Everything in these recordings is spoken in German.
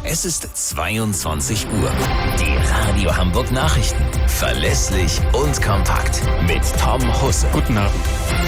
Es ist 22 Uhr. Die Radio Hamburg Nachrichten. Verlässlich und kompakt. Mit Tom Husse. Guten Abend.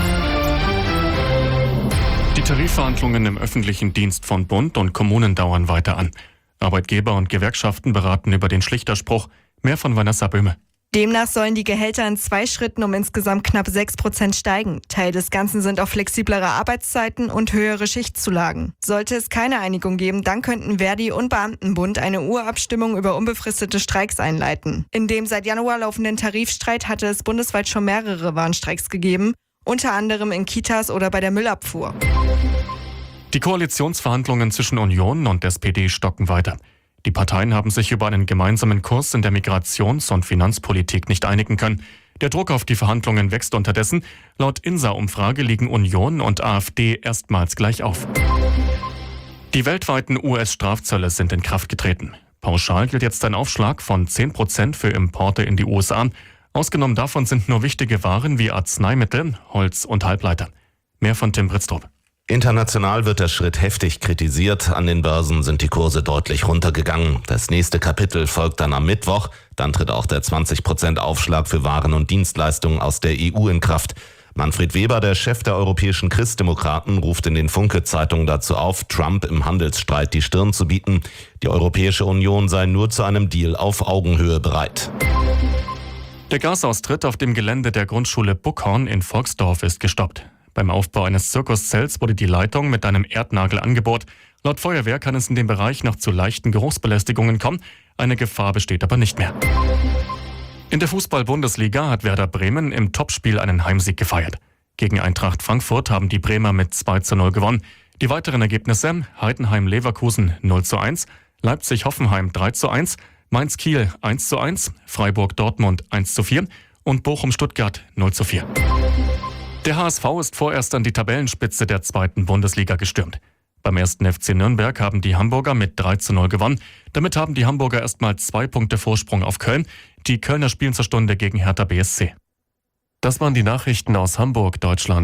Die Tarifverhandlungen im öffentlichen Dienst von Bund und Kommunen dauern weiter an. Arbeitgeber und Gewerkschaften beraten über den Schlichterspruch. Mehr von Vanessa Böhme. Demnach sollen die Gehälter in 2 Schritten um insgesamt knapp 6% steigen. Teil des Ganzen sind auch flexiblere Arbeitszeiten und höhere Schichtzulagen. Sollte es keine Einigung geben, dann könnten Verdi und Beamtenbund eine Urabstimmung über unbefristete Streiks einleiten. In dem seit Januar laufenden Tarifstreit hatte es bundesweit schon mehrere Warnstreiks gegeben, unter anderem in Kitas oder bei der Müllabfuhr. Die Koalitionsverhandlungen zwischen Union und SPD stocken weiter. Die Parteien haben sich über einen gemeinsamen Kurs in der Migrations- und Finanzpolitik nicht einigen können. Der Druck auf die Verhandlungen wächst unterdessen. Laut INSA-Umfrage liegen Union und AfD erstmals gleich auf. Die weltweiten US-Strafzölle sind in Kraft getreten. Pauschal gilt jetzt ein Aufschlag von 10% für Importe in die USA. Ausgenommen davon sind nur wichtige Waren wie Arzneimittel, Holz und Halbleiter. Mehr von Tim Britztrup. International wird der Schritt heftig kritisiert. An den Börsen sind die Kurse deutlich runtergegangen. Das nächste Kapitel folgt dann am Mittwoch. Dann tritt auch der 20% Aufschlag für Waren und Dienstleistungen aus der EU in Kraft. Manfred Weber, der Chef der europäischen Christdemokraten, ruft in den Funke-Zeitungen dazu auf, Trump im Handelsstreit die Stirn zu bieten. Die Europäische Union sei nur zu einem Deal auf Augenhöhe bereit. Der Gasaustritt auf dem Gelände der Grundschule Buckhorn in Volksdorf ist gestoppt. Beim Aufbau eines Zirkuszelts wurde die Leitung mit einem Erdnagel angebohrt. Laut Feuerwehr kann es in dem Bereich noch zu leichten Geruchsbelästigungen kommen. Eine Gefahr besteht aber nicht mehr. In der Fußball-Bundesliga hat Werder Bremen im Topspiel einen Heimsieg gefeiert. Gegen Eintracht Frankfurt haben die Bremer mit 2:0 gewonnen. Die weiteren Ergebnisse: Heidenheim-Leverkusen 0:1, Leipzig-Hoffenheim 3:1, Mainz-Kiel 1:1, Freiburg-Dortmund 1:4 und Bochum-Stuttgart 0:4. Der HSV ist vorerst an die Tabellenspitze der 2. Bundesliga gestürmt. Beim 1. FC Nürnberg haben die Hamburger mit 3:0 gewonnen. Damit haben die Hamburger erstmal 2 Punkte Vorsprung auf Köln. Die Kölner spielen zur Stunde gegen Hertha BSC. Das waren die Nachrichten aus Hamburg, Deutschland.